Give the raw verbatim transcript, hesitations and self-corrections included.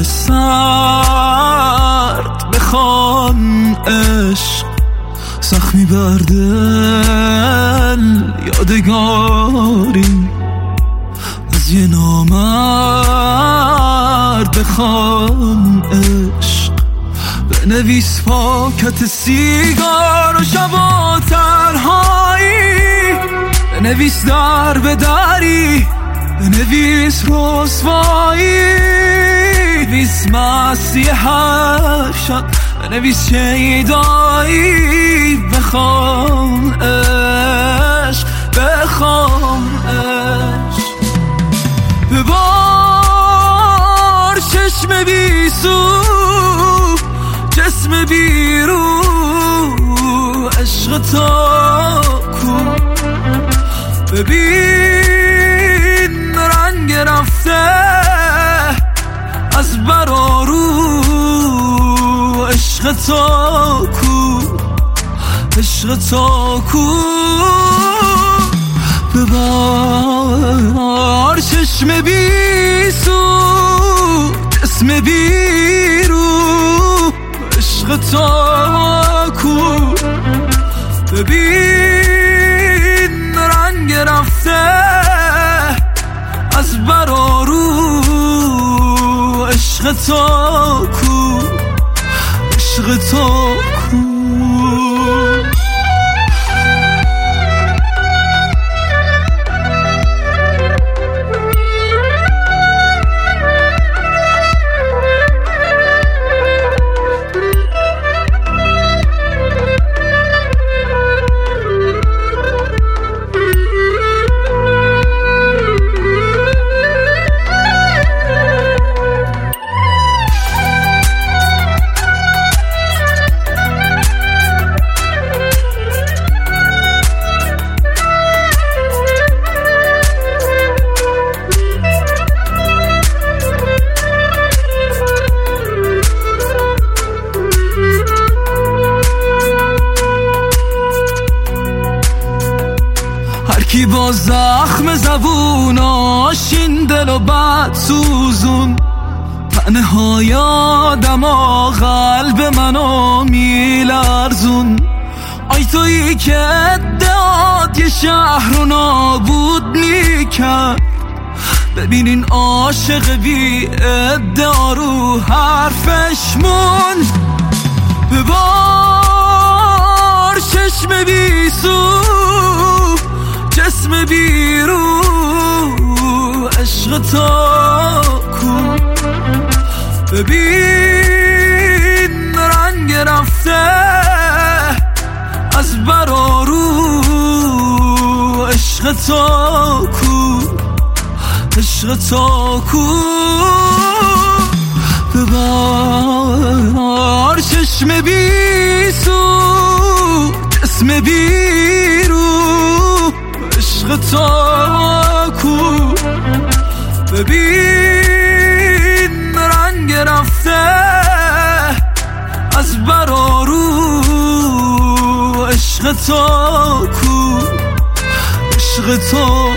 سرد بخوان عشق زخمی بر دل یادگاری از یه نامرد بخوان عشق بنویس پاکت سیگار و شبا تنهایی بنویس در به دری بنویس رسوایی بنویس مسیح هر شب بنویس شیدایی بخوام عشق بخوام عشق ببار چشم بی سو جسم بی رو عشق تا کو ببین رنگ رفته از برارو عشق تا کو عشق تا کو ببار چشم بی سو جسم بی رو عشق تا کو ببین رنگ رفته از برارو عشق تا کو عشق تا کو کی با زخم زبوناش این دل و بد سوزون تنه های آدم و قلب منو میلرزون آی تویی که ادعاد یه شهر رو نابود میکرد ببینین عاشق بی ادعا رو حرفش مون ببار چشم بی سو جسم بی رو عشق تا کو ببین رنگ رفته از برارو عشق تا کو عشق تا کو ببار چشم بی سو جسم بی رو عشق تا کو ببین رنگ رفته از برارو عشق تا کو عشق تا